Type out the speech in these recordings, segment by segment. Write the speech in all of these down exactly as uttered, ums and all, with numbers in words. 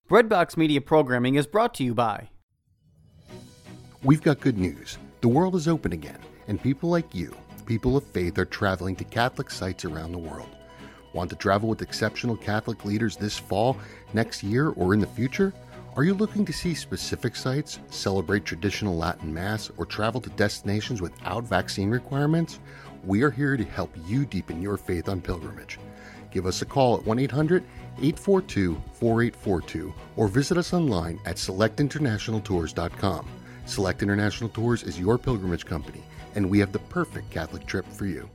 Breadbox Media Programming is brought to you by... We've got good news. The world is open again, and people like you, people of faith, are traveling to Catholic sites around the world. Want to travel with exceptional Catholic leaders this fall, next year, or in the future? Are you looking to see specific sites, celebrate traditional Latin Mass, or travel to destinations without vaccine requirements? We are here to help you deepen your faith on pilgrimage. Give us a call at one eight hundred, eight four two, four eight four two or visit us online at select international tours dot com. Select International Tours is your pilgrimage company, and we have the perfect Catholic trip for you.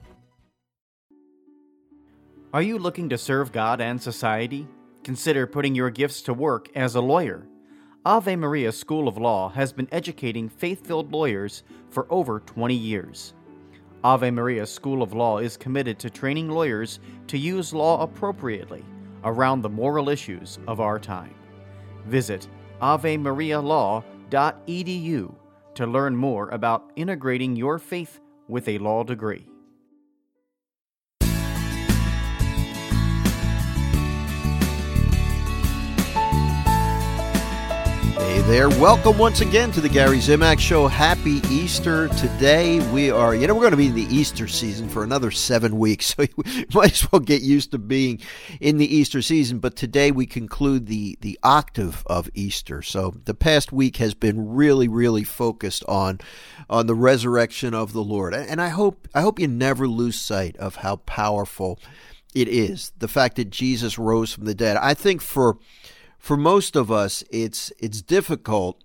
Are you looking to serve God and society? Consider putting your gifts to work as a lawyer. Ave Maria School of Law has been educating faith-filled lawyers for over twenty years. Ave Maria School of Law is committed to training lawyers to use law appropriately around the moral issues of our time. Visit ave maria law dot e d u to learn more about integrating your faith with a law degree. Hey there, welcome once again to the Gary Zimak Show. Happy Easter. Today we are, you know, we're going to be in the Easter season for another seven weeks, so you might as well get used to being in the Easter season. But today we conclude the, the octave of Easter. So the past week has been really, really focused on, on the resurrection of the Lord. And I hope, I hope you never lose sight of how powerful it is. The fact that Jesus rose from the dead. I think for For most of us, it's it's difficult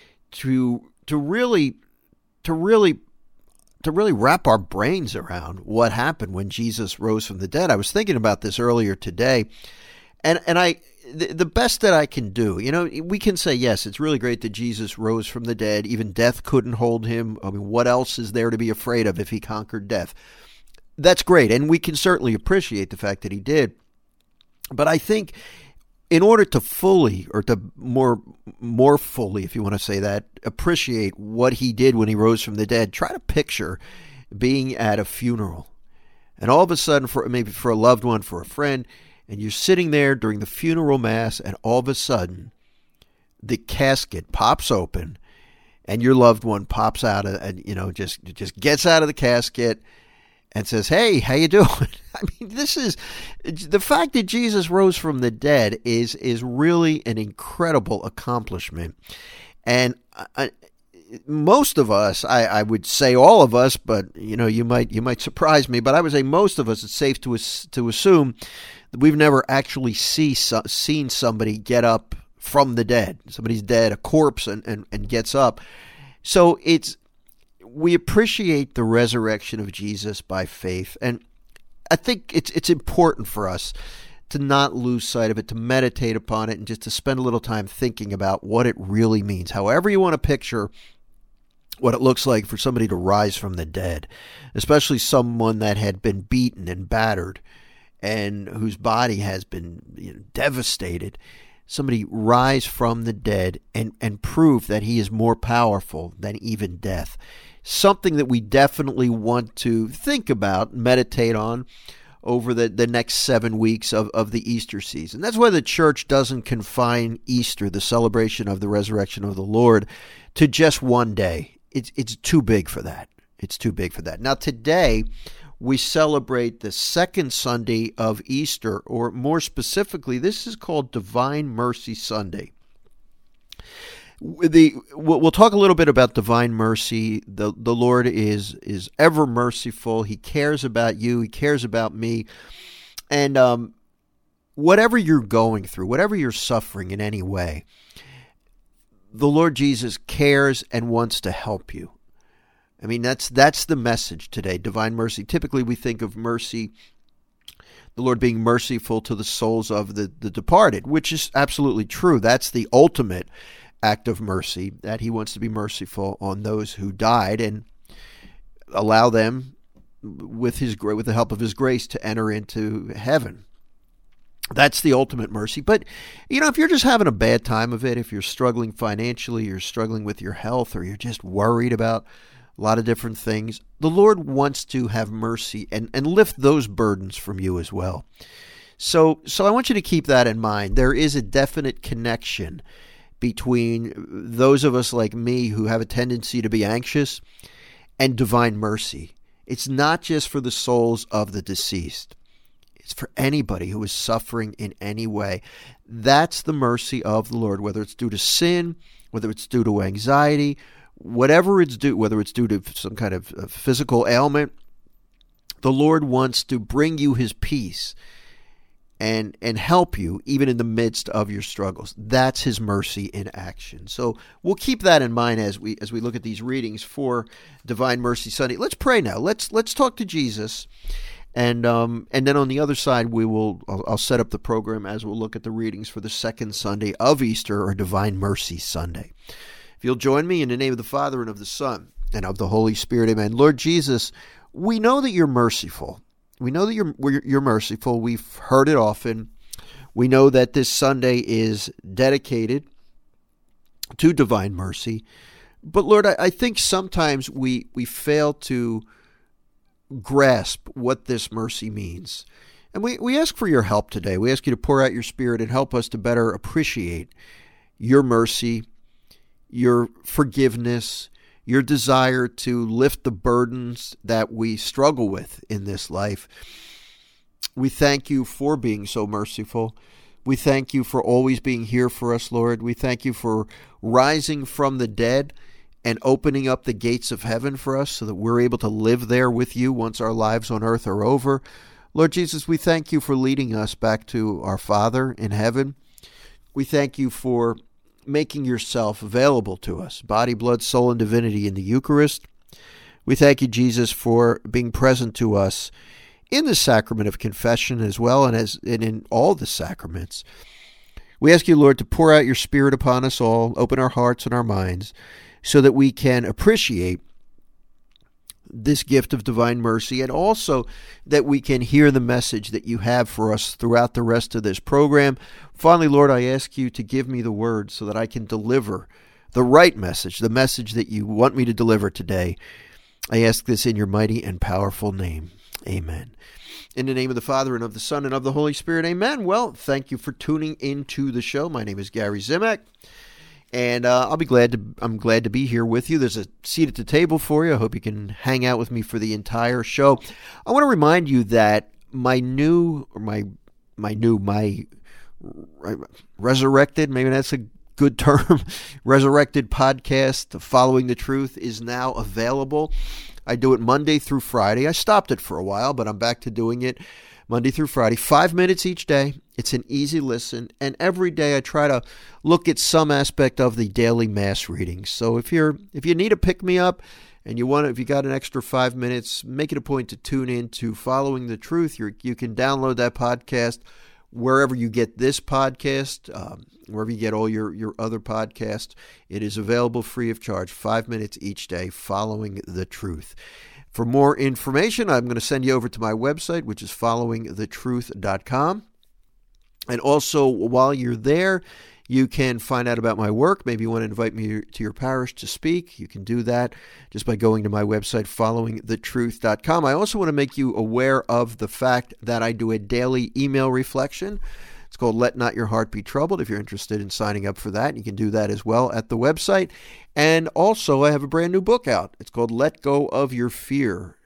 to to really to really to really wrap our brains around what happened when Jesus rose from the dead. I was thinking about this earlier today, and and I the, the best that I can do, you know, we can say yes, it's really great that Jesus rose from the dead. Even death couldn't hold him. I mean, what else is there to be afraid of if he conquered death? That's great, and we can certainly appreciate the fact that he did. But I think, in order to fully, or to more more fully, if you want to say that, appreciate what he did when he rose from the dead, try to picture being at a funeral. And all of a sudden, for maybe for a loved one, for a friend, and you're sitting there during the funeral mass, and all of a sudden, the casket pops open, and your loved one pops out, of, and you know, just just gets out of the casket and says, "Hey, how you doing?" I mean, this is the fact that Jesus rose from the dead is is really an incredible accomplishment, and I, most of us, I, I would say all of us, but you know, you might you might surprise me, but I would say most of us, it's safe to to assume that we've never actually see seen somebody get up from the dead. Somebody's dead, a corpse, and and, and gets up. So it's. We appreciate the resurrection of Jesus by faith, and I think it's it's important for us to not lose sight of it, to meditate upon it, and just to spend a little time thinking about what it really means. However you want to picture what it looks like for somebody to rise from the dead, especially someone that had been beaten and battered and whose body has been, you know, devastated. Somebody rise from the dead and, and prove that he is more powerful than even death. Something that we definitely want to think about, meditate on over the, the next seven weeks of, of the Easter season. That's why the church doesn't confine Easter, the celebration of the resurrection of the Lord, to just one day. It's, it's too big for that. It's too big for that. Now today, we celebrate the second Sunday of Easter, or more specifically, this is called Divine Mercy Sunday. The we'll talk a little bit about divine mercy. The the Lord is is ever merciful. He cares about you. He cares about me. And um, whatever you're going through, whatever you're suffering in any way, the Lord Jesus cares and wants to help you. I mean, that's that's the message today, divine mercy. Typically, we think of mercy, the Lord being merciful to the souls of the, the departed, which is absolutely true. That's the ultimate act of mercy, that he wants to be merciful on those who died and allow them, with his with the help of his grace, to enter into heaven. That's the ultimate mercy. But, you know, if you're just having a bad time of it, if you're struggling financially, you're struggling with your health, or you're just worried about a lot of different things, the Lord wants to have mercy and, and lift those burdens from you as well. So, so I want you to keep that in mind. There is a definite connection between those of us like me who have a tendency to be anxious and divine mercy. It's not just for the souls of the deceased. It's for anybody who is suffering in any way. That's the mercy of the Lord, whether it's due to sin, whether it's due to anxiety, whatever it's due, whether it's due to some kind of physical ailment. The Lord wants to bring you his peace and and help you even in the midst of your struggles. That's his mercy in action. So we'll keep that in mind as we as we look at these readings for Divine Mercy Sunday. Let's pray now. Let's let's talk to Jesus. And um, and then on the other side, we will I'll, I'll set up the program as we'll look at the readings for the second Sunday of Easter, or Divine Mercy Sunday. If you'll join me in the name of the Father and of the Son and of the Holy Spirit, amen. Lord Jesus, we know that you're merciful. We know that you're you're merciful. We've heard it often. We know that this Sunday is dedicated to divine mercy. But Lord, I, I think sometimes we we fail to grasp what this mercy means. And we, we ask for your help today. We ask you to pour out your Spirit and help us to better appreciate your mercy, your forgiveness, your desire to lift the burdens that we struggle with in this life. We thank you for being so merciful. We thank you for always being here for us, Lord. We thank you for rising from the dead and opening up the gates of heaven for us so that we're able to live there with you once our lives on earth are over. Lord Jesus, we thank you for leading us back to our Father in heaven. We thank you for making yourself available to us, body, blood, soul, and divinity in the Eucharist. We thank you, Jesus, for being present to us in the sacrament of confession as well, and as and in all the sacraments. We ask you, Lord, to pour out your Spirit upon us all, open our hearts and our minds, so that we can appreciate this gift of divine mercy, and also that we can hear the message that you have for us throughout the rest of this program. Finally, Lord, I ask you to give me the words so that I can deliver the right message, the message that you want me to deliver today. I ask this in your mighty and powerful name. Amen. In the name of the Father, and of the Son, and of the Holy Spirit, amen. Well, thank you for tuning into the show. My name is Gary Zimak. And uh, I'll be glad to. I'm glad to be here with you. There's a seat at the table for you. I hope you can hang out with me for the entire show. I want to remind you that my new, or my, my new, my resurrected. Maybe that's a good term. Resurrected podcast, Following the Truth, is now available. I do it Monday through Friday. I stopped it for a while, but I'm back to doing it Monday through Friday, five minutes each day. It's an easy listen, and every day I try to look at some aspect of the daily Mass readings. So if you're if you need a pick-me-up and you want to, if you got an extra five minutes, make it a point to tune in to Following the Truth. You're, you can download that podcast wherever you get this podcast, um, wherever you get all your, your other podcasts. It is available free of charge, five minutes each day, Following the Truth. For more information, I'm going to send you over to my website, which is following the truth dot com. And also, while you're there, you can find out about my work. Maybe you want to invite me to your parish to speak. You can do that just by going to my website, following the truth dot com. I also want to make you aware of the fact that I do a daily email reflection. It's called Let Not Your Heart Be Troubled. If you're interested in signing up for that, you can do that as well at the website. And also, I have a brand new book out. It's called Let Go of Your Fear.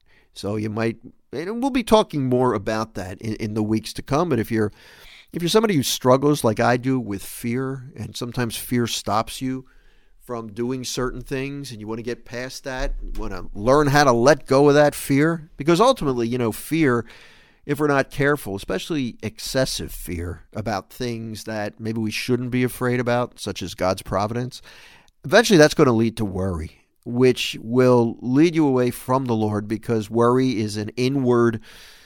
So you might, and we'll be talking more about that in, in the weeks to come. But if you're if you're somebody who struggles like I do with fear, and sometimes fear stops you from doing certain things, and you want to get past that, you want to learn how to let go of that fear, because ultimately, you know, fear, if we're not careful, especially excessive fear about things that maybe we shouldn't be afraid about, such as God's providence, eventually that's going to lead to worry, which will lead you away from the Lord, because worry is an inward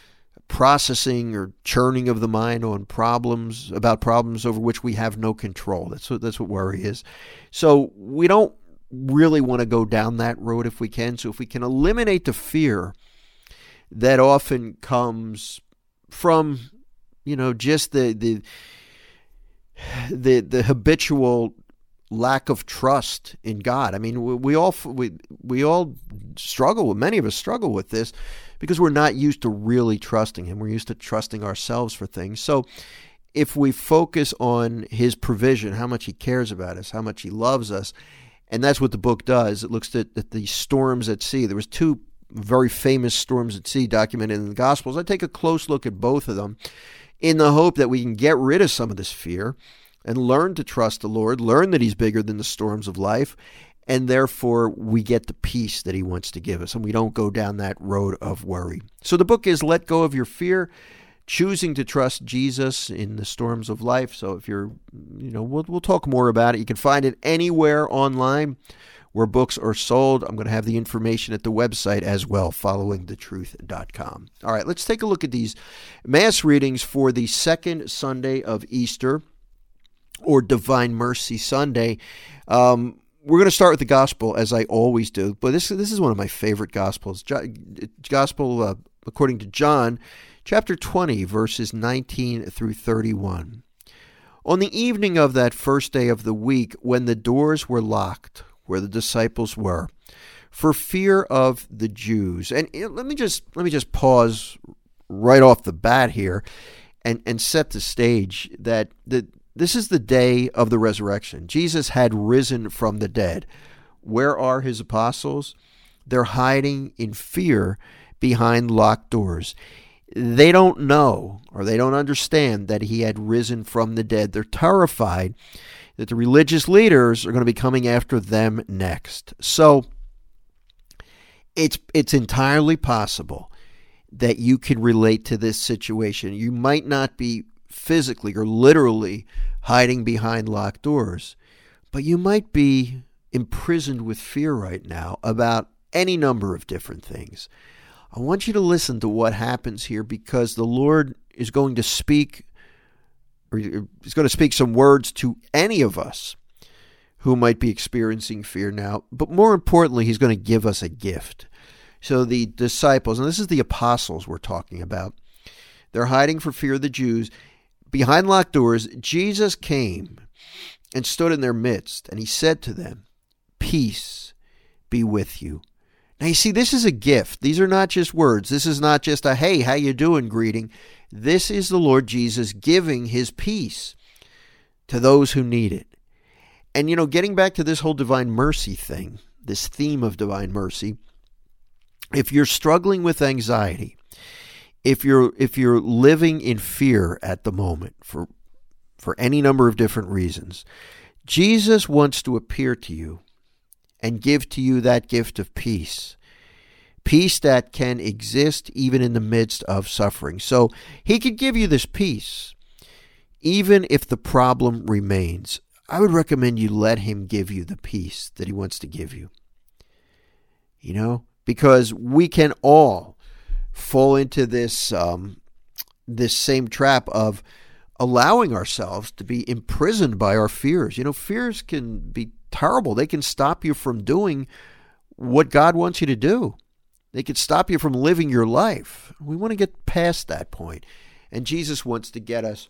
processing or churning of the mind on problems, about problems over which we have no control. That's what, that's what worry is. So we don't really want to go down that road if we can. So if we can eliminate the fear that often comes from, you know, just the the the, the habitual lack of trust in God. I mean, we, we all we we all struggle with, many of us struggle with this because we're not used to really trusting Him. We're used to trusting ourselves for things. So if we focus on His provision, how much He cares about us, how much He loves us, and that's what the book does. It looks at, at the storms at sea. There was two very famous storms at sea documented in the Gospels. I take a close look at both of them in the hope that we can get rid of some of this fear and learn to trust the Lord, learn that He's bigger than the storms of life, and therefore we get the peace that He wants to give us, and we don't go down that road of worry. So the book is Let Go of Your Fear, choosing to trust Jesus in the storms of life. So if you're, you know, we'll, we'll talk more about it. You can find it anywhere online where books are sold. I'm going to have the information at the website as well, following the truth dot com. All right, let's take a look at these Mass readings for the second Sunday of Easter, or Divine Mercy Sunday. Um, we're going to start with the Gospel, as I always do, but this, this is one of my favorite Gospels. Gospel uh, according to John, chapter twenty, verses nineteen through thirty-one. On the evening of that first day of the week, when the doors were locked, where the disciples were, for fear of the Jews. And let me just let me just pause right off the bat here and, and set the stage that the, this is the day of the resurrection. Jesus had risen from the dead. Where are His apostles? They're hiding in fear behind locked doors. They don't know, or they don't understand, that He had risen from the dead. They're terrified that the religious leaders are going to be coming after them next. So it's it's entirely possible that you can relate to this situation. You might not be physically or literally hiding behind locked doors, but you might be imprisoned with fear right now about any number of different things. I want you to listen to what happens here, because the Lord is going to speak, or He's going to speak some words to any of us who might be experiencing fear now. But more importantly, He's going to give us a gift. So the disciples, and this is the apostles we're talking about, they're hiding for fear of the Jews. Behind locked doors, Jesus came and stood in their midst, and He said to them, "Peace be with you." Now, you see, this is a gift. These are not just words. This is not just a, "Hey, how you doing?" greeting. This is the Lord Jesus giving His peace to those who need it. And, you know, getting back to this whole divine mercy thing, this theme of divine mercy, if you're struggling with anxiety, if you're if you're living in fear at the moment for for any number of different reasons, Jesus wants to appear to you and give to you that gift of peace. Peace that can exist even in the midst of suffering. So He could give you this peace, even if the problem remains. I would recommend you let Him give you the peace that He wants to give you. You know, because we can all fall into this um, this same trap of allowing ourselves to be imprisoned by our fears. You know, fears can be terrible. They can stop you from doing what God wants you to do. They can stop you from living your life. We want to get past that point. And Jesus wants to get us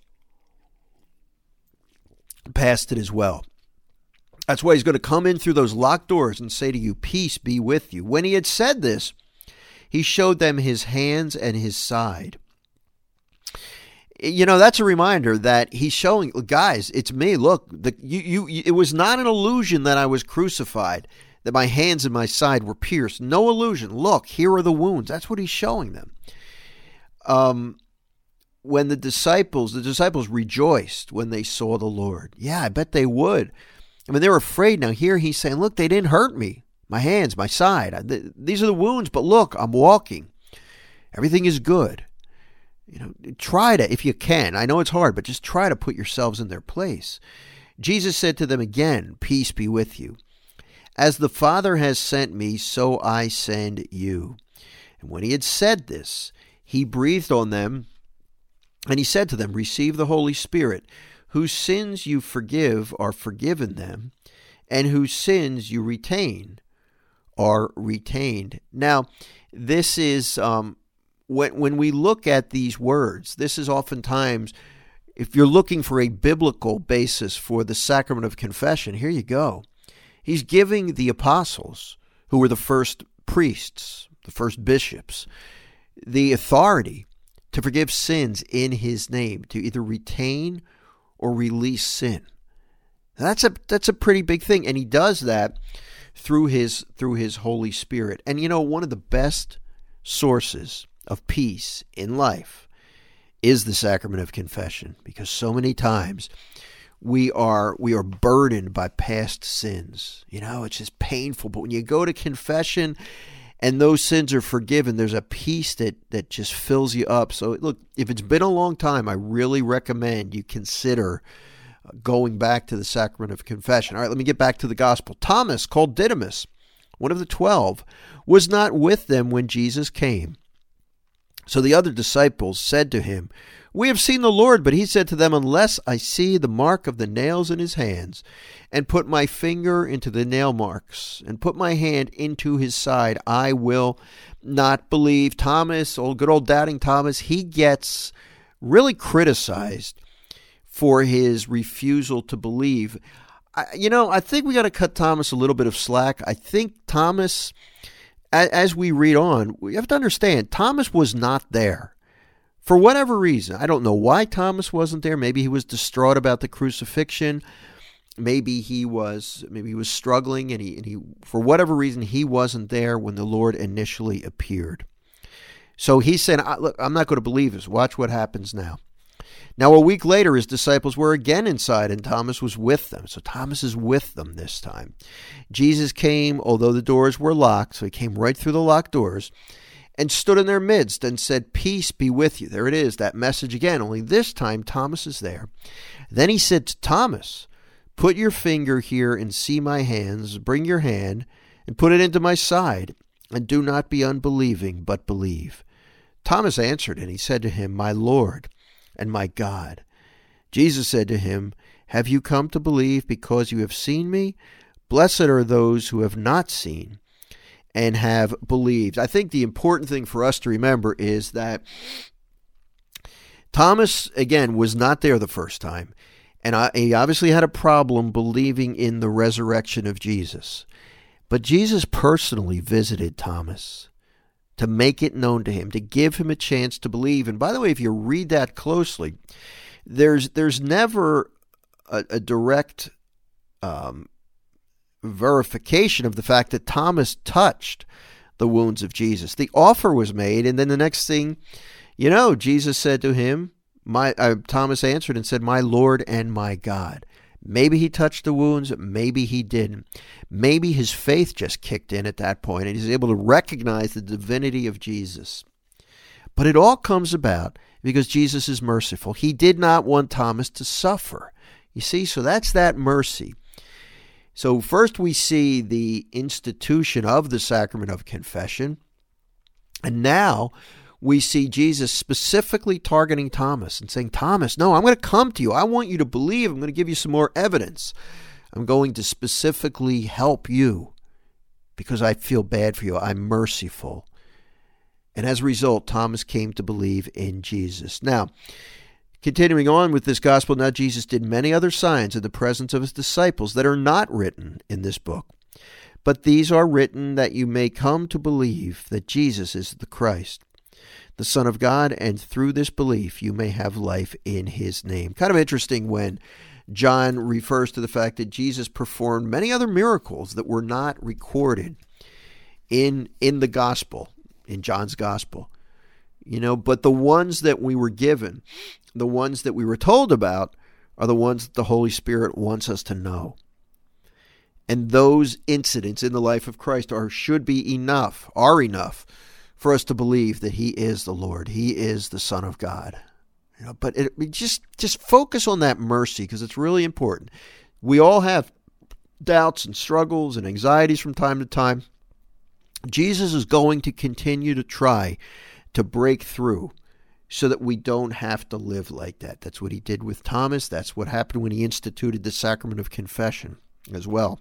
past it as well. That's why He's going to come in through those locked doors and say to you, "Peace be with you." When He had said this, He showed them His hands and His side. You know, that's a reminder that He's showing, guys, it's me. Look, the, you, you, it was not an illusion that I was crucified, that my hands and my side were pierced. No illusion. Look, here are the wounds. That's what He's showing them. Um, when the disciples, the disciples rejoiced when they saw the Lord. Yeah, I bet they would. I mean, they were afraid. Now here He's saying, look, they didn't hurt me. My hands, my side. These are the wounds, but look, I'm walking. Everything is good. You know, try to, if you can. I know it's hard, but just try to put yourselves in their place. Jesus said to them again, "Peace be with you. As the Father has sent me, so I send you." And when He had said this, He breathed on them, and He said to them, "Receive the Holy Spirit. Whose sins you forgive are forgiven them, and whose sins you retain are retained." Now, this is, um, when, when we look at these words, this is oftentimes if you're looking for a biblical basis for the sacrament of confession, here you go. He's giving the apostles, who were the first priests, the first bishops, the authority to forgive sins in his name, to either retain or release sin. That's a that's a pretty big thing, and he does that through his through his Holy Spirit. And you know, one of the best sources of peace in life is the sacrament of confession, because so many times we are we are burdened by past sins. You know, it's just painful, but when you go to confession and those sins are forgiven, there's a peace that, that just fills you up. So look, if it's been a long time, I really recommend you consider going back to the sacrament of confession. All right, let me get back to the gospel. Thomas, called Didymus, one of the twelve, was not with them when Jesus came. So the other disciples said to him, "We have seen the Lord." But he said to them, "Unless I see the mark of the nails in his hands, and put my finger into the nail marks, and put my hand into his side, I will not believe." Thomas, old good old doubting Thomas, he gets really criticized for his refusal to believe. I, you know, I think we got to cut Thomas a little bit of slack. I think Thomas, as, as we read on, we have to understand, Thomas was not there. For whatever reason, I don't know why Thomas wasn't there. Maybe he was distraught about the crucifixion. Maybe he was maybe he was struggling, and he, and he for whatever reason, he wasn't there when the Lord initially appeared. So he said, "Look, I'm not going to believe this. Watch what happens now." Now, a week later, his disciples were again inside, and Thomas was with them. So Thomas is with them this time. Jesus came, although the doors were locked, so he came right through the locked doors, and stood in their midst and said, "Peace be with you." There it is, that message again, only this time Thomas is there. Then he said to Thomas, "Put your finger here and see my hands. Bring your hand and put it into my side, and do not be unbelieving, but believe." Thomas answered, and he said to him, "My Lord and my God." Jesus said to him, "Have you come to believe because you have seen me? Blessed are those who have not seen and have believed." I think the important thing for us to remember is that Thomas, again, was not there the first time, and he obviously had a problem believing in the resurrection of Jesus. But Jesus personally visited Thomas to make it known to him, to give him a chance to believe. And by the way, if you read that closely, there's there's never a, a direct um, verification of the fact that Thomas touched the wounds of Jesus. The offer was made, and then the next thing you know, Jesus said to him, "My uh, Thomas answered and said, 'My Lord and my God.'" Maybe he touched the wounds, maybe he didn't. Maybe his faith just kicked in at that point, and he's able to recognize the divinity of Jesus. But it all comes about because Jesus is merciful. He did not want Thomas to suffer. You see, so that's that mercy. So first we see the institution of the sacrament of confession, and now we see Jesus specifically targeting Thomas and saying, "Thomas, no, I'm going to come to you. I want you to believe. I'm going to give you some more evidence. I'm going to specifically help you because I feel bad for you. I'm merciful." And as a result, Thomas came to believe in Jesus. Now, continuing on with this gospel, now Jesus did many other signs in the presence of his disciples that are not written in this book. But these are written that you may come to believe that Jesus is the Christ, the Son of God, and through this belief you may have life in his name. Kind of interesting when John refers to the fact that Jesus performed many other miracles that were not recorded in in the gospel, in John's gospel. You know, but the ones that we were given, the ones that we were told about, are the ones that the Holy Spirit wants us to know. And those incidents in the life of Christ are should be enough, are enough for us to believe that he is the Lord. He is the Son of God. You know, but it, it just, just focus on that mercy because it's really important. We all have doubts and struggles and anxieties from time to time. Jesus is going to continue to try to break through so that we don't have to live like that. That's what he did with Thomas. That's what happened when he instituted the sacrament of confession as well.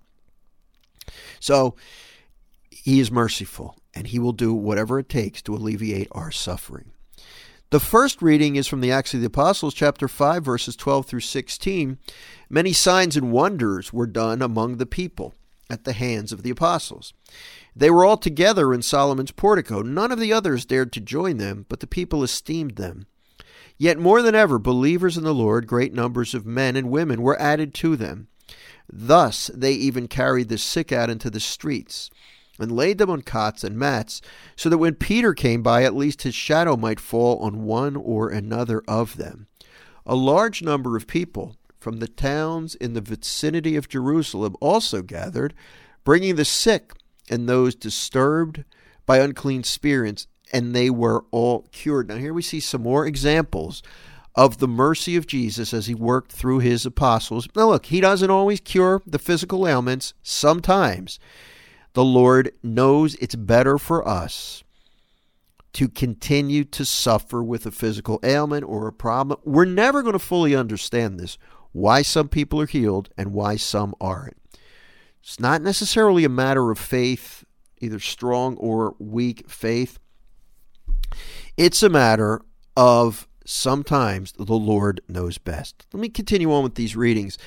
So he is merciful, and he will do whatever it takes to alleviate our suffering. The first reading is from the Acts of the Apostles, chapter five, verses twelve through sixteen. Many signs and wonders were done among the people at the hands of the apostles. They were all together in Solomon's portico. None of the others dared to join them, but the people esteemed them. Yet more than ever, believers in the Lord, great numbers of men and women, were added to them. Thus they even carried the sick out into the streets and laid them on cots and mats, so that when Peter came by, at least his shadow might fall on one or another of them. A large number of people from the towns in the vicinity of Jerusalem also gathered, bringing the sick and those disturbed by unclean spirits, and they were all cured. Now here we see some more examples of the mercy of Jesus as he worked through his apostles. Now look, he doesn't always cure the physical ailments. Sometimes the Lord knows it's better for us to continue to suffer with a physical ailment or a problem. We're never going to fully understand this, why some people are healed and why some aren't. It's not necessarily a matter of faith, either strong or weak faith. It's a matter of sometimes the Lord knows best. Let me continue on with these readings.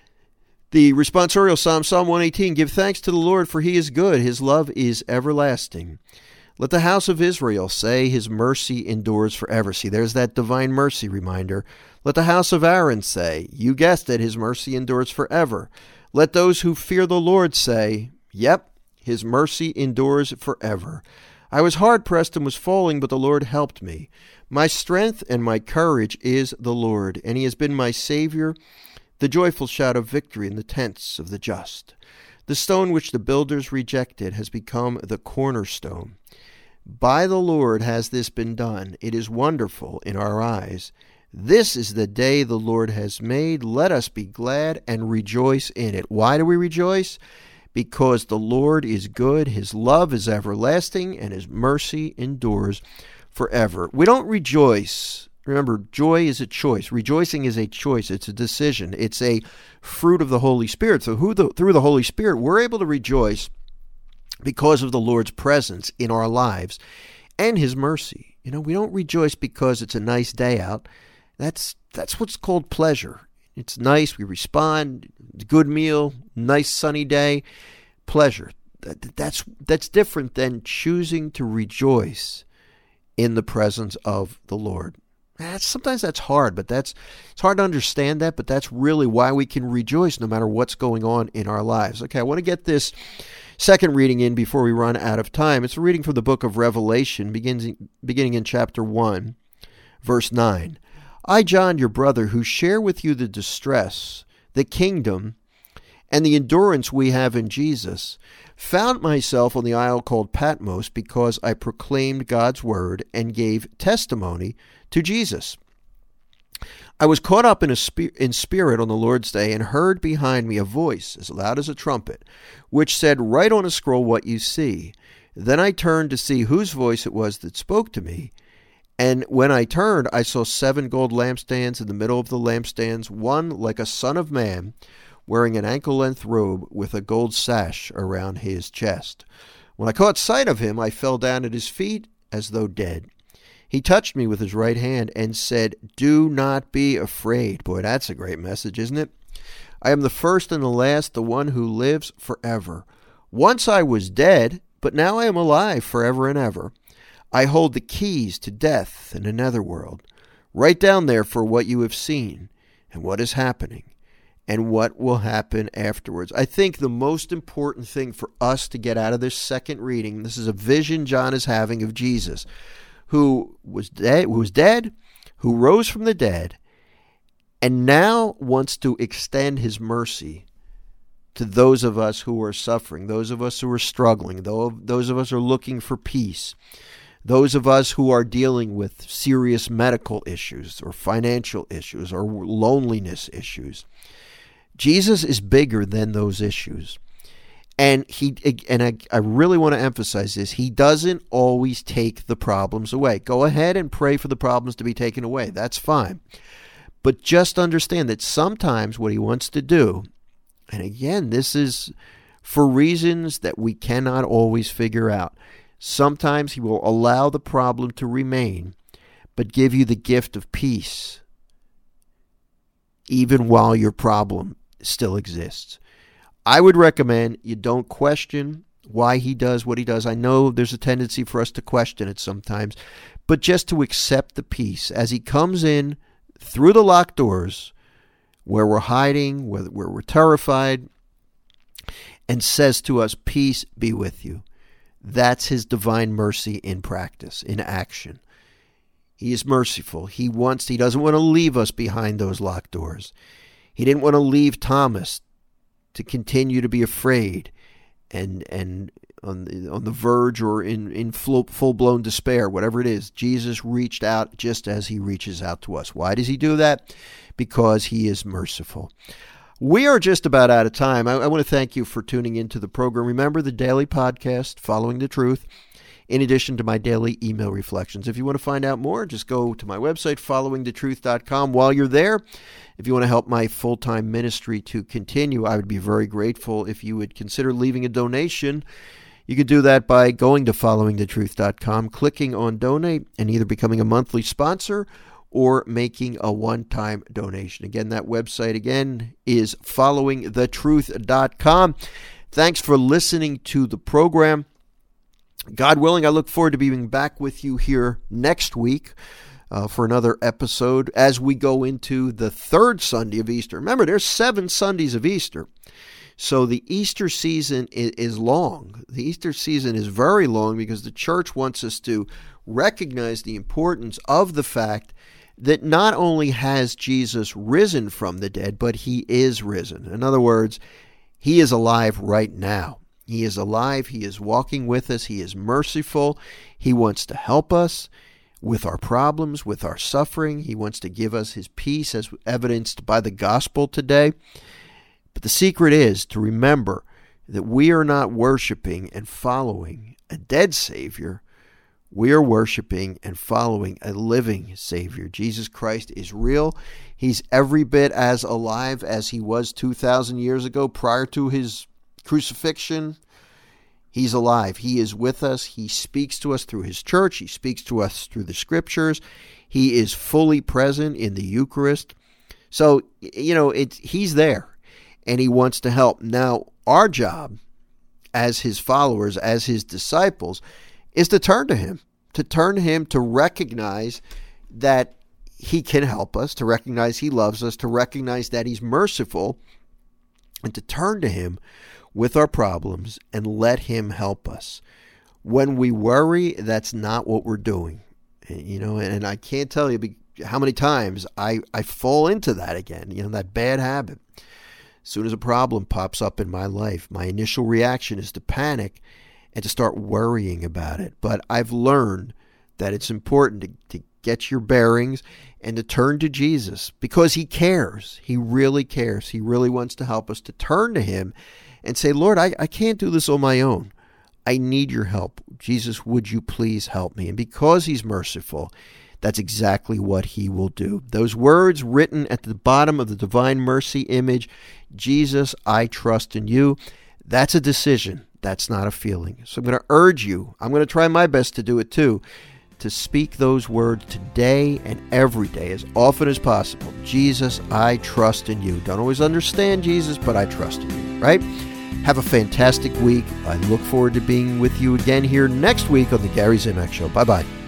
The responsorial psalm, Psalm one eighteen, give thanks to the Lord, for he is good. His love is everlasting. Let the house of Israel say his mercy endures forever. See, there's that divine mercy reminder. Let the house of Aaron say, you guessed it, his mercy endures forever. Let those who fear the Lord say, yep, his mercy endures forever. I was hard-pressed and was falling, but the Lord helped me. My strength and my courage is the Lord, and he has been my Savior, the joyful shout of victory in the tents of the just. The stone which the builders rejected has become the cornerstone. By the Lord has this been done. It is wonderful in our eyes. This is the day the Lord has made. Let us be glad and rejoice in it. Why do we rejoice? Because the Lord is good, his love is everlasting, and his mercy endures forever. We don't rejoice. Remember, joy is a choice. Rejoicing is a choice. It's a decision. It's a fruit of the Holy Spirit. So who the, through the Holy Spirit, we're able to rejoice because of the Lord's presence in our lives and his mercy. You know, we don't rejoice because it's a nice day out. That's that's what's called pleasure. It's nice. We respond. Good meal. Nice sunny day. Pleasure. That, that's that's different than choosing to rejoice in the presence of the Lord. That's, sometimes that's hard, but that's it's hard to understand that, but that's really why we can rejoice no matter what's going on in our lives. Okay, I want to get this second reading in before we run out of time. It's a reading from the book of Revelation, begins, beginning in chapter one, verse nine. I, John, your brother, who share with you the distress, the kingdom, and the endurance we have in Jesus, found myself on the isle called Patmos because I proclaimed God's word and gave testimony to Jesus. I was caught up in a sp- in spirit on the Lord's day and heard behind me a voice as loud as a trumpet, which said, write on a scroll what you see. Then I turned to see whose voice it was that spoke to me. And when I turned, I saw seven gold lampstands. In the middle of the lampstands, one like a son of man, wearing an ankle-length robe with a gold sash around his chest. When I caught sight of him, I fell down at his feet as though dead. He touched me with his right hand and said, do not be afraid. Boy, that's a great message, isn't it? I am the first and the last, the one who lives forever. Once I was dead, but now I am alive forever and ever. I hold the keys to death and another world. Write down there for what you have seen and what is happening and what will happen afterwards. I think the most important thing for us to get out of this second reading, this is a vision John is having of Jesus, who was dead, who was dead, who rose from the dead, and now wants to extend his mercy to those of us who are suffering, those of us who are struggling, those of us who are looking for peace, those of us who are dealing with serious medical issues or financial issues or loneliness issues. Jesus is bigger than those issues. And he and I, I really want to emphasize this. He doesn't always take the problems away. Go ahead and pray for the problems to be taken away. That's fine. But just understand that sometimes what he wants to do, and again, this is for reasons that we cannot always figure out, sometimes he will allow the problem to remain, but give you the gift of peace, even while your problem still exists. I would recommend you don't question why he does what he does. I know there's a tendency for us to question it sometimes, but just to accept the peace as he comes in through the locked doors where we're hiding, where, where we're terrified, and says to us, peace be with you. That's his divine mercy in practice, in action. He is merciful. He wants, he doesn't want to leave us behind those locked doors. He didn't want to leave Thomas to continue to be afraid and and on the, on the verge or in, in full, full-blown despair, whatever it is. Jesus reached out just as he reaches out to us. Why does he do that? Because he is merciful. We are just about out of time. I, I want to thank you for tuning into the program. Remember the daily podcast, Following the Truth, in addition to my daily email reflections. If you want to find out more, just go to my website, following the truth dot com. While you're there, if you want to help my full-time ministry to continue, I would be very grateful if you would consider leaving a donation. You could do that by going to following the truth dot com, clicking on donate, and either becoming a monthly sponsor or making a one-time donation. Again, that website again is following the truth dot com. Thanks for listening to the program. God willing, I look forward to being back with you here next week uh, for another episode as we go into the third Sunday of Easter. Remember, there's seven Sundays of Easter. So the Easter season is, is long. The Easter season is very long because the church wants us to recognize the importance of the fact that not only has Jesus risen from the dead, but he is risen. In other words, he is alive right now. He is alive. He is walking with us. He is merciful. He wants to help us with our problems, with our suffering. He wants to give us his peace as evidenced by the gospel today. But the secret is to remember that we are not worshiping and following a dead Savior. We are worshiping and following a living Savior. Jesus Christ is real. He's every bit as alive as he was two thousand years ago prior to his crucifixion. He's alive. He is with us. He speaks to us through his church. He speaks to us through the scriptures. He is fully present in the Eucharist. So, you know, it's, he's there and he wants to help. Now, our job as his followers, as his disciples, is to turn to him, to turn to him, to recognize that he can help us, to recognize he loves us, to recognize that he's merciful, and to turn to him with our problems and let him help us. When we worry, that's not what we're doing. You know, and I can't tell you how many times I, I fall into that again, you know, that bad habit. As soon as a problem pops up in my life, my initial reaction is to panic and to start worrying about it. But I've learned that it's important to, to get your bearings and to turn to Jesus because he cares. He really cares. He really wants to help us, to turn to him and say, Lord, I, I can't do this on my own. I need your help. Jesus, would you please help me? And because he's merciful, that's exactly what he will do. Those words written at the bottom of the Divine Mercy image, Jesus, I trust in you, that's a decision. That's not a feeling. So I'm going to urge you, I'm going to try my best to do it too, to speak those words today and every day as often as possible. Jesus, I trust in you. Don't always understand Jesus, but I trust in you, right? Have a fantastic week. I look forward to being with you again here next week on the Gary Zimak Show. Bye-bye.